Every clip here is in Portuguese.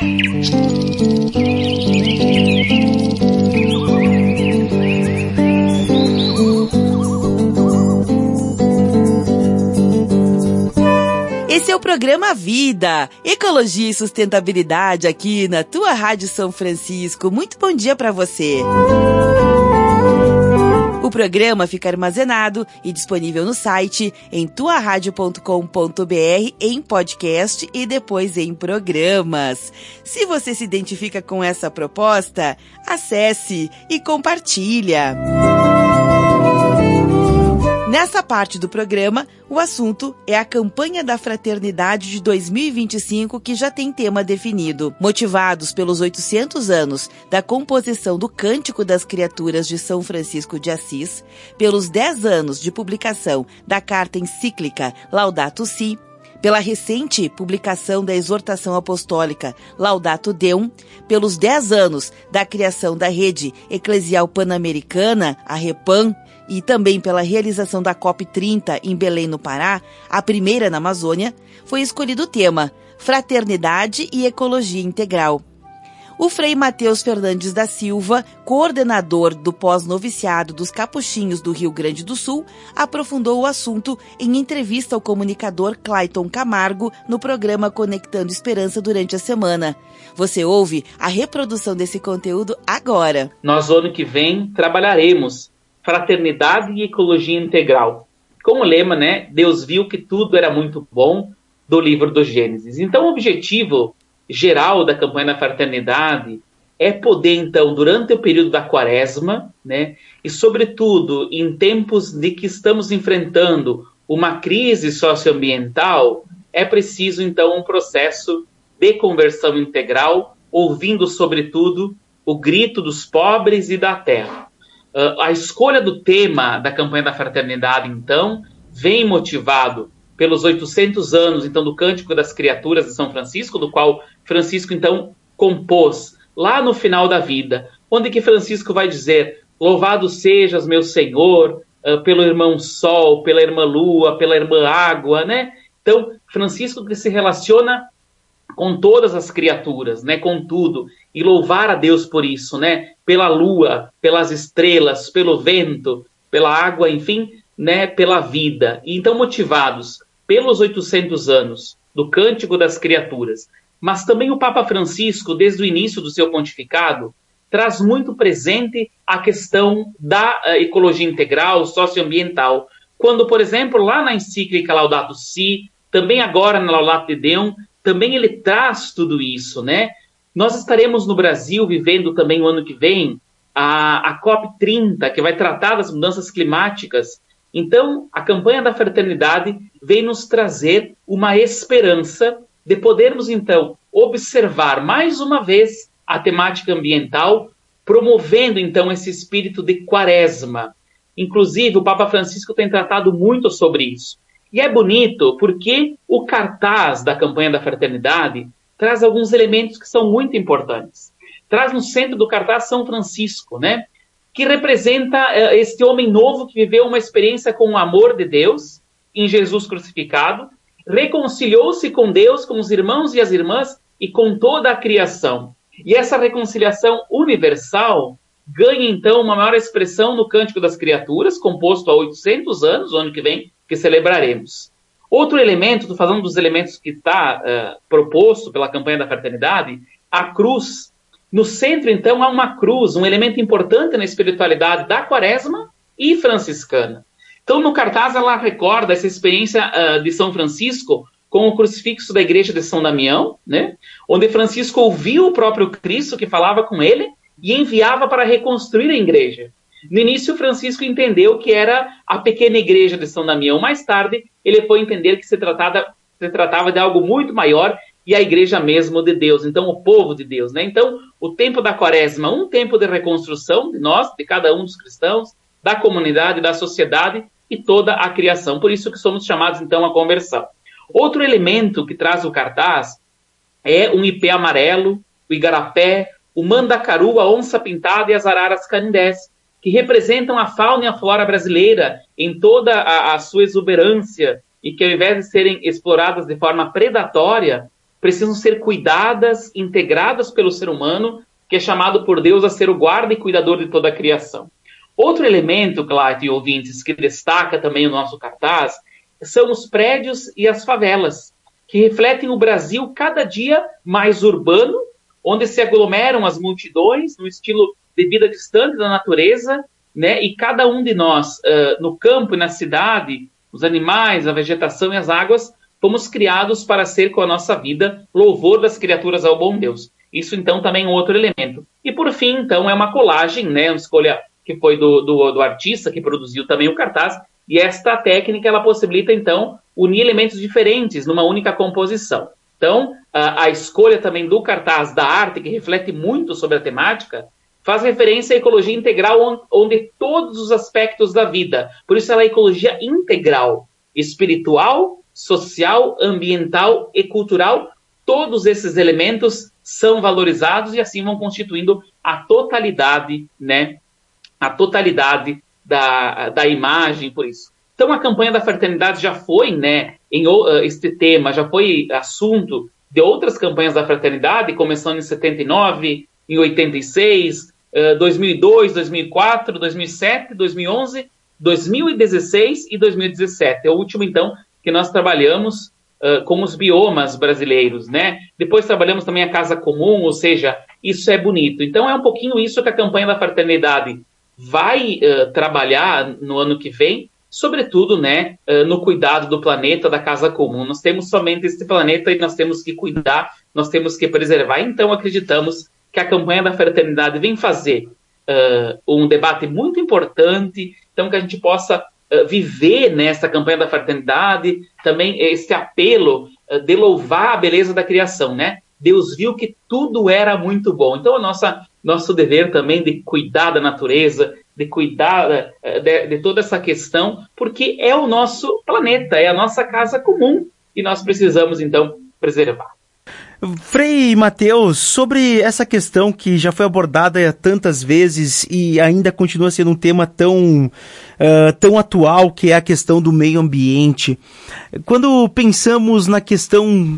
Esse é o programa Vida, Ecologia e Sustentabilidade aqui na tua Rádio São Francisco. Muito bom dia para você. O programa fica armazenado e disponível no site em tuaradio.com.br, em podcast e depois em programas. Se você se identifica com essa proposta, acesse e compartilha. Nessa parte do programa, o assunto é a campanha da Fraternidade de 2025, que já tem tema definido. Motivados pelos 800 anos da composição do Cântico das Criaturas de São Francisco de Assis, pelos 10 anos de publicação da carta encíclica Laudato Si, pela recente publicação da exortação apostólica Laudato Deum, pelos 10 anos da criação da Rede Eclesial Pan-Americana, a REPAM, e também pela realização da COP30 em Belém, no Pará, a primeira na Amazônia, foi escolhido o tema Fraternidade e Ecologia Integral. O Frei Mateus Fernandes da Silva, coordenador do pós-noviciado dos Capuchinhos do Rio Grande do Sul, aprofundou o assunto em entrevista ao comunicador Clayton Camargo no programa Conectando Esperança durante a semana. Você ouve a reprodução desse conteúdo agora. Nós, ano que vem, trabalharemos Fraternidade e Ecologia Integral. Como lema, né? Deus viu que tudo era muito bom, do livro do Gênesis. Então, o objetivo geral da campanha da Fraternidade é poder, então, durante o período da Quaresma, né? E, sobretudo, em tempos de que estamos enfrentando uma crise socioambiental, é preciso, então, um processo de conversão integral, ouvindo, sobretudo, o grito dos pobres e da terra. A escolha do tema da campanha da Fraternidade, então, vem motivado pelos 800 anos, então, do Cântico das Criaturas de São Francisco, do qual Francisco, então, compôs lá no final da vida, onde que Francisco vai dizer: louvado sejas, meu Senhor, pelo irmão Sol, pela irmã Lua, pela irmã Água, né? Então, Francisco que se relaciona com todas as criaturas, né, com tudo, e louvar a Deus por isso, né, pela lua, pelas estrelas, pelo vento, pela água, enfim, né, pela vida. E então, motivados pelos 800 anos do Cântico das Criaturas, mas também o Papa Francisco, desde o início do seu pontificado, traz muito presente a questão da ecologia integral, socioambiental, quando, por exemplo, lá na encíclica Laudato Si, também agora na Laudato Deum, também ele traz tudo isso, né? Nós estaremos no Brasil vivendo também o ano que vem a COP30, que vai tratar das mudanças climáticas. Então, a campanha da Fraternidade vem nos trazer uma esperança de podermos, então, observar mais uma vez a temática ambiental, promovendo, então, esse espírito de Quaresma. Inclusive, o Papa Francisco tem tratado muito sobre isso. E é bonito porque o cartaz da campanha da Fraternidade traz alguns elementos que são muito importantes. Traz no centro do cartaz São Francisco, né? Que representa este homem novo que viveu uma experiência com o amor de Deus em Jesus crucificado, reconciliou-se com Deus, com os irmãos e as irmãs e com toda a criação. E essa reconciliação universal ganha, então, uma maior expressão no Cântico das Criaturas, composto há 800 anos, o ano que vem, que celebraremos. Outro elemento, estou falando dos elementos que está proposto pela campanha da Fraternidade, a cruz. No centro, então, há uma cruz, um elemento importante na espiritualidade da Quaresma e franciscana. Então, no cartaz, ela recorda essa experiência de São Francisco com o crucifixo da igreja de São Damião, né? Onde Francisco ouviu o próprio Cristo que falava com ele e enviava para reconstruir a igreja. No início, Francisco entendeu que era a pequena igreja de São Damião. Mais tarde, ele foi entender que se tratava de algo muito maior e a igreja mesmo de Deus. Então, o povo de Deus, né? Então, o tempo da Quaresma, um tempo de reconstrução de nós, de cada um dos cristãos, da comunidade, da sociedade e toda a criação. Por isso que somos chamados, então, à conversão. Outro elemento que traz o cartaz é um ipê amarelo, o igarapé, o mandacaru, a onça pintada e as araras canindés, que representam a fauna e a flora brasileira em toda a sua exuberância e que, ao invés de serem exploradas de forma predatória, precisam ser cuidadas, integradas pelo ser humano, que é chamado por Deus a ser o guarda e cuidador de toda a criação. Outro elemento, Cláudio e ouvintes, que destaca também o nosso cartaz, são os prédios e as favelas, que refletem o Brasil cada dia mais urbano, onde se aglomeram as multidões no estilo de vida distante da natureza, né? E cada um de nós, no campo e na cidade, os animais, a vegetação e as águas, fomos criados para ser com a nossa vida louvor das criaturas ao bom Deus. Isso, então, também é um outro elemento. E, por fim, então, é uma colagem, né? Uma escolha que foi do artista que produziu também o cartaz, e esta técnica, ela possibilita, então, unir elementos diferentes numa única composição. Então, a escolha também do cartaz da arte, que reflete muito sobre a temática, faz referência à ecologia integral, onde todos os aspectos da vida, por isso ela é ecologia integral, espiritual, social, ambiental e cultural, todos esses elementos são valorizados e assim vão constituindo a totalidade, né? A totalidade da imagem, por isso. Então, a campanha da fraternidade já foi, né, este tema já foi assunto de outras campanhas da fraternidade, começando em 79, em 86, 2002, 2004, 2007, 2011, 2016 e 2017. É o último, então, que nós trabalhamos com os biomas brasileiros, né? Depois trabalhamos também a Casa Comum, ou seja, isso é bonito. Então, é um pouquinho isso que a campanha da fraternidade vai trabalhar no ano que vem, sobretudo, né, no cuidado do planeta, da casa comum. Nós temos somente este planeta e nós temos que cuidar, nós temos que preservar. Então, acreditamos que a campanha da fraternidade vem fazer um debate muito importante, então que a gente possa viver nessa campanha da fraternidade, também esse apelo de louvar a beleza da criação, né? Deus viu que tudo era muito bom. Então, nosso dever também de cuidar da natureza, de cuidar de toda essa questão, porque é o nosso planeta, é a nossa casa comum, e nós precisamos, então, preservar. Frei Mateus, sobre essa questão que já foi abordada tantas vezes e ainda continua sendo um tema tão atual, que é a questão do meio ambiente. Quando pensamos na questão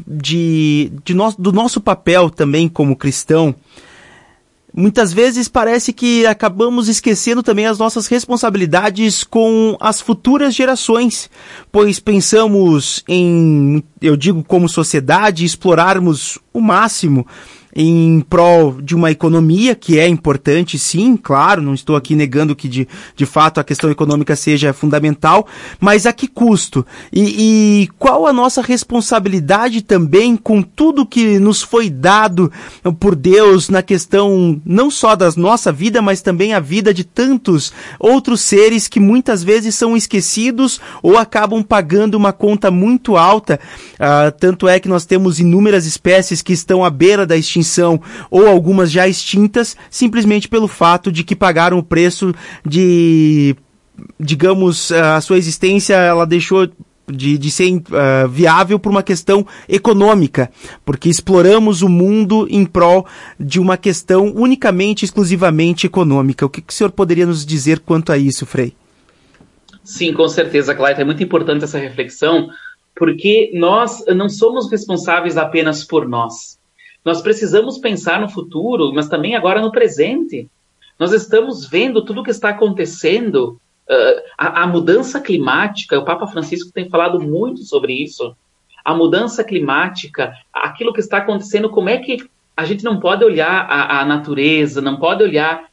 do nosso papel também como cristão, muitas vezes parece que acabamos esquecendo também as nossas responsabilidades com as futuras gerações, pois pensamos em, eu digo como sociedade, explorarmos o máximo em prol de uma economia, que é importante, sim, claro, não estou aqui negando que de fato a questão econômica seja fundamental, mas a que custo? E qual a nossa responsabilidade também com tudo que nos foi dado por Deus na questão não só da nossa vida, mas também a vida de tantos outros seres que muitas vezes são esquecidos ou acabam pagando uma conta muito alta, tanto é que nós temos inúmeras espécies que estão à beira da extinção ou algumas já extintas, simplesmente pelo fato de que pagaram o preço de, digamos, a sua existência, ela deixou de ser viável por uma questão econômica, porque exploramos o mundo em prol de uma questão unicamente, exclusivamente econômica. O que o senhor poderia nos dizer quanto a isso, Frei? Sim, com certeza, Clayton, é muito importante essa reflexão, porque nós não somos responsáveis apenas por nós. Nós precisamos pensar no futuro, mas também agora no presente. Nós estamos vendo tudo o que está acontecendo, a mudança climática, o Papa Francisco tem falado muito sobre isso, a mudança climática, aquilo que está acontecendo, como é que a gente não pode olhar a natureza, não pode olhar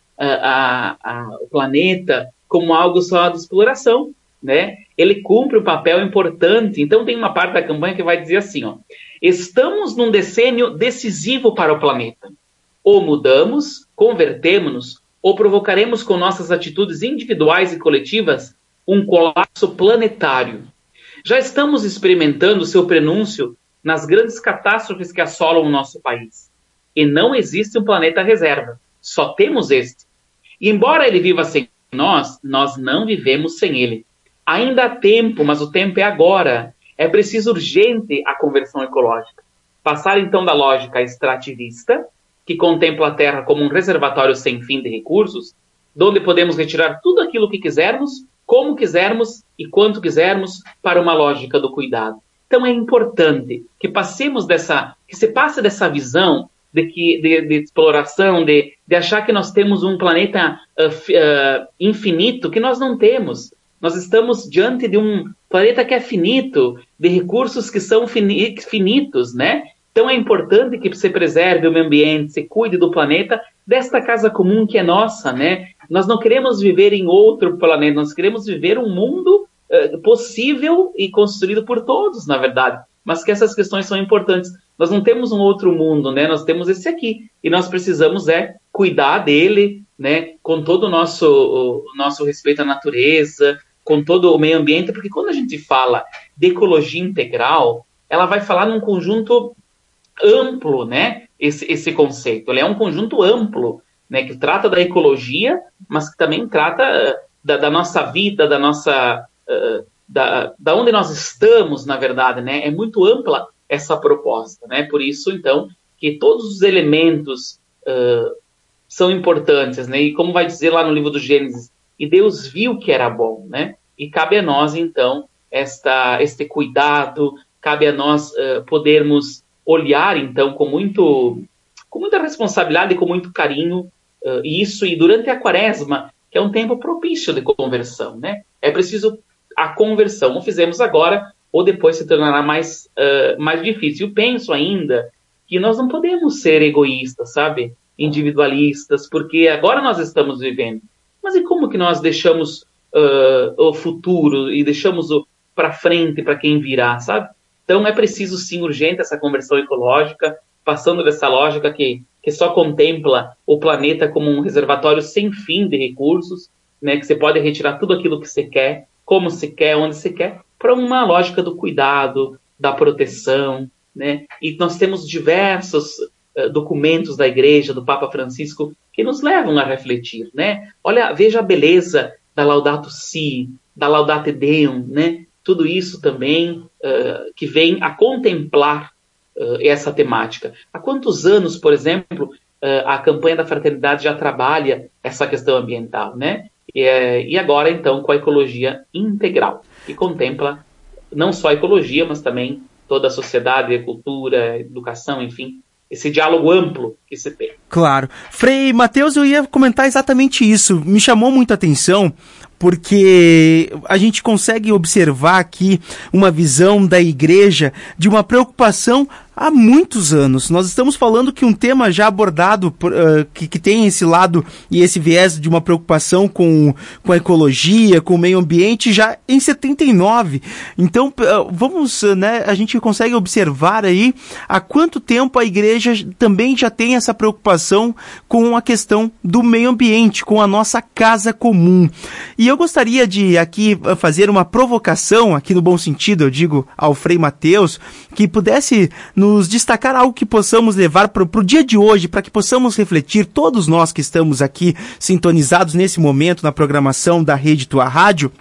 o planeta como algo só de exploração, né? Ele cumpre um papel importante. Então tem uma parte da campanha que vai dizer assim, ó: estamos num decênio decisivo para o planeta. Ou mudamos, convertemos-nos, ou provocaremos com nossas atitudes individuais e coletivas um colapso planetário. Já estamos experimentando seu prenúncio nas grandes catástrofes que assolam o nosso país. E não existe um planeta reserva. Só temos este. E embora ele viva sem nós, nós não vivemos sem ele. Ainda há tempo, mas o tempo é agora. É preciso urgente a conversão ecológica. Passar então da lógica extrativista, que contempla a Terra como um reservatório sem fim de recursos, de onde podemos retirar tudo aquilo que quisermos, como quisermos e quanto quisermos, para uma lógica do cuidado. Então é importante que se passe dessa visão de exploração, de achar que nós temos um planeta infinito, que nós não temos. Nós estamos diante de um planeta que é finito, de recursos que são finitos, né? Então é importante que você preserve o meio ambiente, se cuide do planeta, desta casa comum que é nossa, né? Nós não queremos viver em outro planeta, nós queremos viver um mundo possível e construído por todos, na verdade. Mas que essas questões são importantes. Nós não temos um outro mundo, né? Nós temos esse aqui. E nós precisamos cuidar dele, né? Com todo o nosso respeito à natureza, com todo o meio ambiente, porque quando a gente fala de ecologia integral, ela vai falar num conjunto amplo, né? Esse conceito. Ele é um conjunto amplo, né? Que trata da ecologia, mas que também trata da nossa vida, da nossa... da onde nós estamos, na verdade, né? É muito ampla essa proposta, né? Por isso, então, que todos os elementos são importantes, né? E como vai dizer lá no livro do Gênesis, e Deus viu que era bom, né? E cabe a nós, então, este cuidado, cabe a nós podermos olhar, então, com muita responsabilidade e com muito carinho isso, e durante a Quaresma, que é um tempo propício de conversão, né? É preciso a conversão. Ou fizemos agora, ou depois se tornará mais difícil. Eu penso ainda que nós não podemos ser egoístas, sabe? Individualistas, porque agora nós estamos vivendo. Mas e como que nós deixamos o futuro e deixamos para frente para quem virá, sabe? Então é preciso sim, urgente, essa conversão ecológica, passando dessa lógica que só contempla o planeta como um reservatório sem fim de recursos, né? Que você pode retirar tudo aquilo que você quer, como se quer, onde se quer, para uma lógica do cuidado, da proteção, né? E nós temos diversos documentos da Igreja, do Papa Francisco, que nos levam a refletir, né? Olha, veja a beleza da Laudato Si, da Laudate Deum, né? Tudo isso também que vem a contemplar essa temática. Há quantos anos, por exemplo, a campanha da fraternidade já trabalha essa questão ambiental, né? E agora, então, com a ecologia integral, que contempla não só a ecologia, mas também toda a sociedade, a cultura, a educação, enfim, esse diálogo amplo que se tem. Claro. Frei Mateus, eu ia comentar exatamente isso. Me chamou muito a atenção, porque a gente consegue observar aqui uma visão da igreja de uma preocupação há muitos anos. Nós estamos falando que um tema já abordado, que tem esse lado e esse viés de uma preocupação com a ecologia, com o meio ambiente, já em 79. Então, vamos, né, a gente consegue observar aí há quanto tempo a igreja também já tem essa preocupação com a questão do meio ambiente, com a nossa casa comum. E eu gostaria de aqui fazer uma provocação, aqui no bom sentido, eu digo, ao Frei Mateus, que pudesse nos destacar algo que possamos levar para o dia de hoje, para que possamos refletir, todos nós que estamos aqui sintonizados nesse momento na programação da Rede Tua Rádio.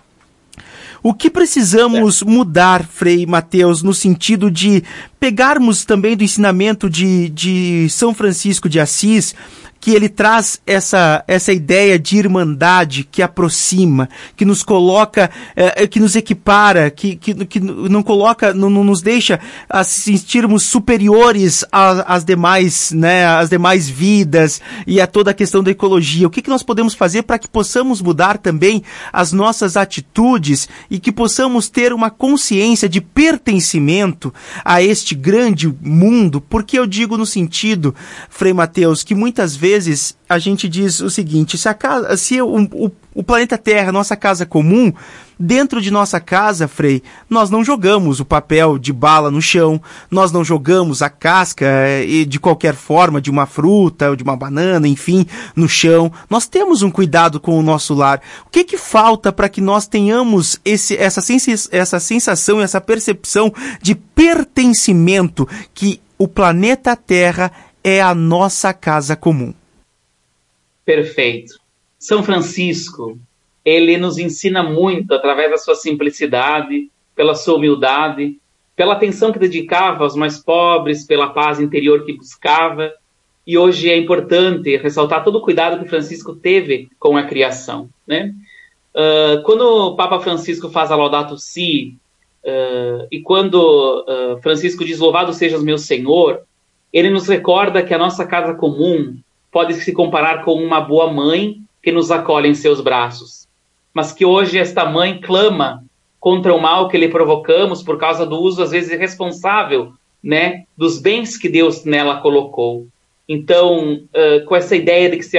O que precisamos mudar, Frei Mateus, no sentido de pegarmos também do ensinamento de São Francisco de Assis, que ele traz essa ideia de irmandade que aproxima, que nos coloca, que nos equipara, que não coloca, não nos deixa a sentirmos superiores às demais, né, às demais vidas e a toda a questão da ecologia. O que nós podemos fazer para que possamos mudar também as nossas atitudes e que possamos ter uma consciência de pertencimento a este grande mundo? Porque eu digo no sentido, Frei Mateus, que muitas vezes a gente diz o seguinte: se o planeta Terra, nossa casa comum, dentro de nossa casa, Frei, nós não jogamos o papel de bala no chão, nós não jogamos a casca de qualquer forma, de uma fruta ou de uma banana, enfim, no chão. Nós temos um cuidado com o nosso lar. O que falta para que nós tenhamos essa sensação, essa percepção de pertencimento, que o planeta Terra é a nossa casa comum? Perfeito. São Francisco, ele nos ensina muito através da sua simplicidade, pela sua humildade, pela atenção que dedicava aos mais pobres, pela paz interior que buscava. E hoje é importante ressaltar todo o cuidado que Francisco teve com a criação, né? Quando o Papa Francisco faz a Laudato Si, E quando Francisco diz louvado seja o meu Senhor, ele nos recorda que a nossa casa comum pode se comparar com uma boa mãe que nos acolhe em seus braços, mas que hoje esta mãe clama contra o mal que lhe provocamos por causa do uso, às vezes, irresponsável, né, dos bens que Deus nela colocou. Então, com essa ideia de que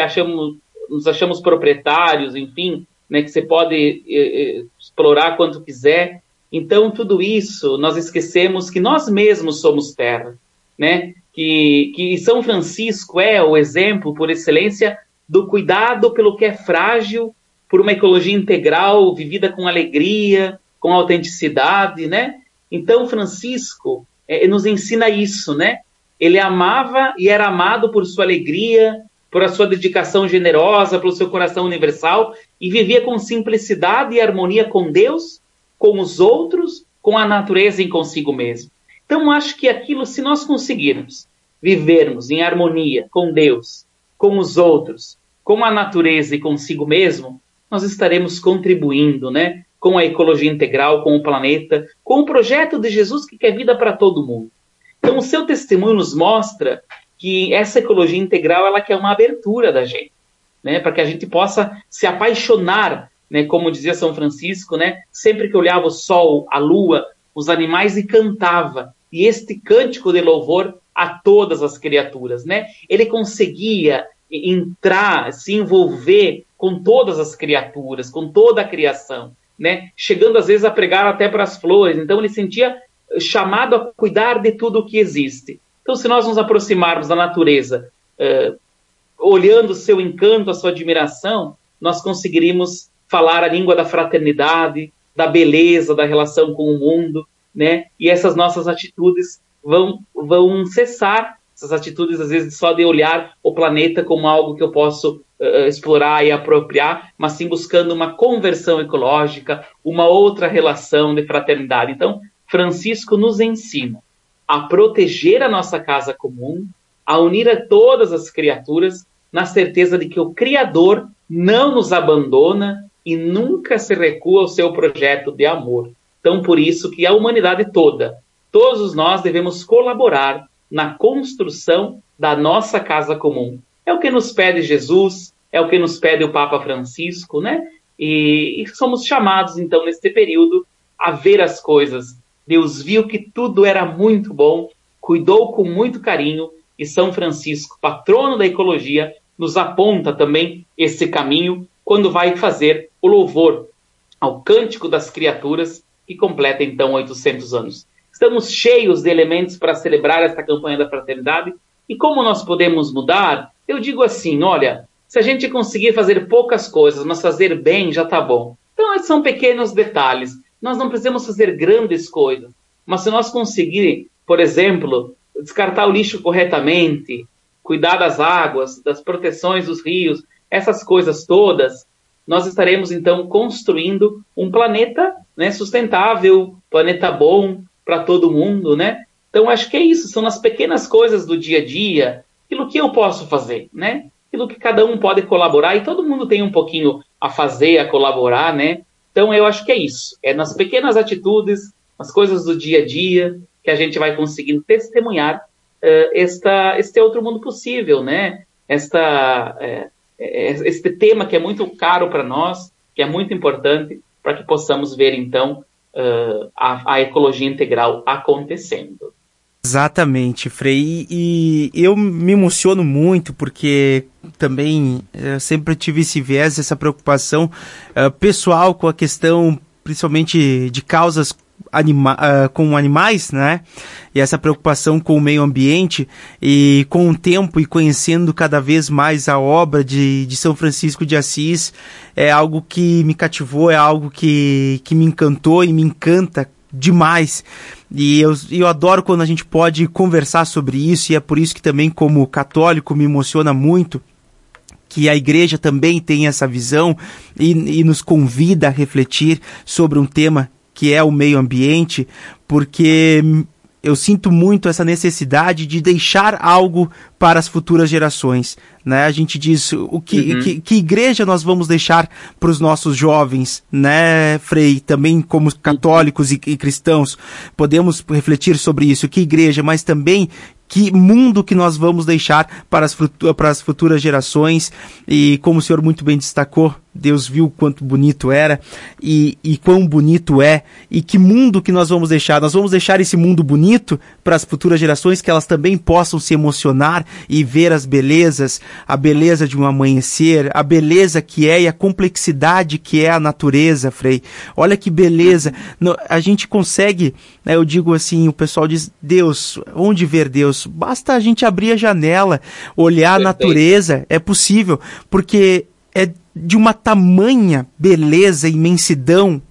nos achamos proprietários, enfim, né, que você pode explorar quanto quiser. Então, tudo isso, nós esquecemos que nós mesmos somos terra, né? Que São Francisco é o exemplo, por excelência, do cuidado pelo que é frágil, por uma ecologia integral, vivida com alegria, com autenticidade, né? Então, Francisco nos ensina isso, né? Ele amava e era amado por sua alegria, por a sua dedicação generosa, pelo seu coração universal, e vivia com simplicidade e harmonia com Deus, com os outros, com a natureza e consigo mesmo. Então, acho que aquilo, se nós conseguirmos vivermos em harmonia com Deus, com os outros, com a natureza e consigo mesmo, nós estaremos contribuindo, né, com a ecologia integral, com o planeta, com o projeto de Jesus que quer vida para todo mundo. Então, o seu testemunho nos mostra que essa ecologia integral ela quer uma abertura da gente, né, para que a gente possa se apaixonar, né, como dizia São Francisco, né, sempre que olhava o sol, a lua, os animais e cantava, e este cântico de louvor a todas as criaturas, né? Ele conseguia entrar, se envolver com todas as criaturas, com toda a criação, né? Chegando às vezes a pregar até para as flores. Então ele sentia chamado a cuidar de tudo o que existe. Então, se nós nos aproximarmos da natureza, olhando o seu encanto, a sua admiração, nós conseguiríamos falar a língua da fraternidade, da beleza, da relação com o mundo, né? E essas nossas atitudes vão cessar, essas atitudes, às vezes, só de olhar o planeta como algo que eu posso explorar e apropriar, mas sim buscando uma conversão ecológica, uma outra relação de fraternidade. Então, Francisco nos ensina a proteger a nossa casa comum, a unir a todas as criaturas, na certeza de que o Criador não nos abandona e nunca se recua ao seu projeto de amor. Então, por isso que a humanidade toda, todos nós devemos colaborar na construção da nossa casa comum. É o que nos pede Jesus, é o que nos pede o Papa Francisco, né? E somos chamados, então, neste período, a ver as coisas. Deus viu que tudo era muito bom, cuidou com muito carinho, e São Francisco, patrono da ecologia, nos aponta também esse caminho quando vai fazer o louvor ao Cântico das Criaturas, que completa, então, 800 anos. Estamos cheios de elementos para celebrar esta campanha da fraternidade. E como nós podemos mudar? Eu digo assim, olha, se a gente conseguir fazer poucas coisas, mas fazer bem, já está bom. Então, são pequenos detalhes. Nós não precisamos fazer grandes coisas. Mas se nós conseguirmos, por exemplo, descartar o lixo corretamente, cuidar das águas, das proteções dos rios, essas coisas todas, nós estaremos, então, construindo um planeta, né, sustentável, planeta bom para todo mundo, né? Então, acho que é isso, são as pequenas coisas do dia a dia, aquilo que eu posso fazer, né? Aquilo que cada um pode colaborar, e todo mundo tem um pouquinho a fazer, a colaborar, né? Então, eu acho que é isso, é nas pequenas atitudes, nas coisas do dia a dia, que a gente vai conseguindo testemunhar este outro mundo possível, né? Este tema que é muito caro para nós, que é muito importante, para que possamos ver, então, a ecologia integral acontecendo. Exatamente, Frei. E eu me emociono muito porque também sempre tive esse viés, essa preocupação pessoal com a questão, principalmente de causas com animais, né? E essa preocupação com o meio ambiente, e com o tempo e conhecendo cada vez mais a obra de São Francisco de Assis, é algo que me cativou, é algo que me encantou e me encanta demais. E eu adoro quando a gente pode conversar sobre isso, e é por isso que também, como católico, me emociona muito que a igreja também tem essa visão e nos convida a refletir sobre um tema que é o meio ambiente, porque eu sinto muito essa necessidade de deixar algo para as futuras gerações, né? A gente diz que igreja nós vamos deixar para os nossos jovens, né, Frei? Também como católicos e cristãos podemos refletir sobre isso, que igreja, mas também que mundo que nós vamos deixar para as futuras gerações. E como o senhor muito bem destacou, Deus viu quanto bonito era e quão bonito é, e que mundo que nós vamos deixar. Nós vamos deixar esse mundo bonito para as futuras gerações, que elas também possam se emocionar e ver as belezas, a beleza de um amanhecer, a beleza que é e a complexidade que é a natureza, Frei. Olha que beleza. A gente consegue, né, eu digo assim, o pessoal diz, Deus, onde ver Deus? Basta a gente abrir a janela, olhar a natureza, é possível, porque é de uma tamanha beleza, imensidão,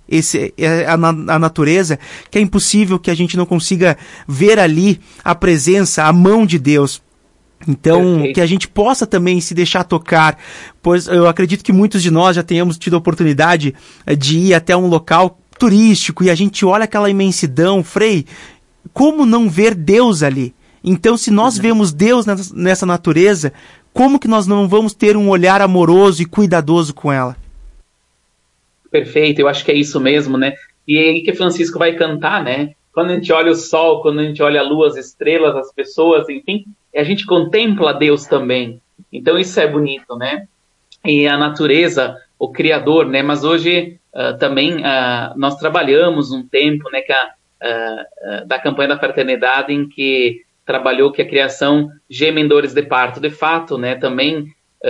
a natureza, que é impossível que a gente não consiga ver ali a presença, a mão de Deus. Então, que a gente possa também se deixar tocar, pois eu acredito que muitos de nós já tenhamos tido a oportunidade de ir até um local turístico e a gente olha aquela imensidão, Frei, como não ver Deus ali? Então, se nós vemos Deus nessa natureza, como que nós não vamos ter um olhar amoroso e cuidadoso com ela? Perfeito, eu acho que é isso mesmo, né? E é aí que Francisco vai cantar, né? Quando a gente olha o sol, quando a gente olha a lua, as estrelas, as pessoas, enfim, a gente contempla Deus também. Então isso é bonito, né? E a natureza, o Criador, né? Mas hoje também nós trabalhamos um tempo, né? Da campanha da fraternidade, em que trabalhou que a criação geme em dores de parto. De fato, né, também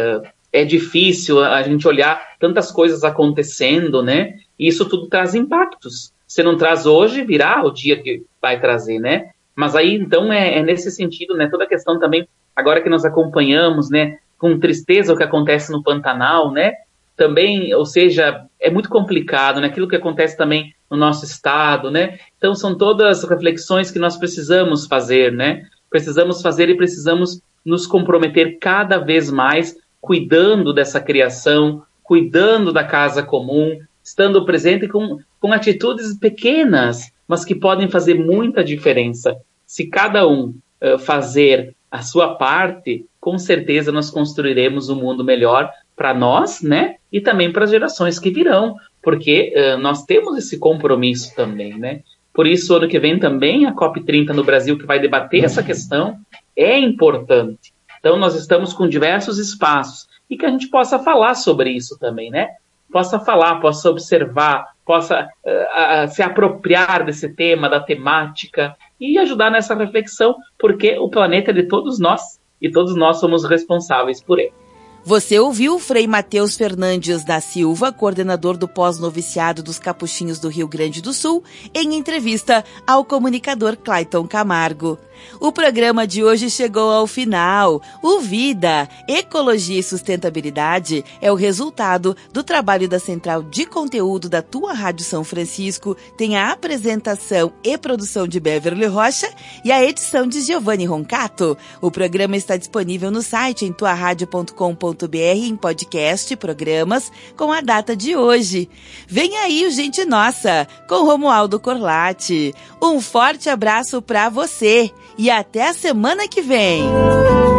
é difícil a gente olhar tantas coisas acontecendo, né, e isso tudo traz impactos. Se não traz hoje, virá o dia que vai trazer, né, mas aí, então, é nesse sentido, né, toda a questão também, agora que nós acompanhamos, né, com tristeza o que acontece no Pantanal, né, também, ou seja, é muito complicado, né, aquilo que acontece também no nosso estado, né, então são todas reflexões que nós precisamos fazer, né, precisamos fazer e precisamos nos comprometer cada vez mais, cuidando dessa criação, cuidando da casa comum, estando presente com atitudes pequenas, mas que podem fazer muita diferença. Se cada um fazer a sua parte, com certeza nós construiremos um mundo melhor para nós, né? E também para as gerações que virão, porque nós temos esse compromisso também, né? Por isso, ano que vem também a COP30 no Brasil, que vai debater essa questão, é importante. Então, nós estamos com diversos espaços e que a gente possa falar sobre isso também, né? Possa falar, possa observar, possa se apropriar desse tema, da temática e ajudar nessa reflexão, porque o planeta é de todos nós e todos nós somos responsáveis por ele. Você ouviu o Frei Mateus Fernandes da Silva, coordenador do pós-noviciado dos Capuchinhos do Rio Grande do Sul, em entrevista ao comunicador Clayton Camargo. O programa de hoje chegou ao final. O Vida, Ecologia e Sustentabilidade é o resultado do trabalho da Central de Conteúdo da Tua Rádio São Francisco, tem a apresentação e produção de Beverly Rocha e a edição de Giovanni Roncato. O programa está disponível no site em tuaradio.com.br em podcast, programas, com a data de hoje. Vem aí o Gente Nossa, com Romualdo Corlatti. Um forte abraço para você e até a semana que vem!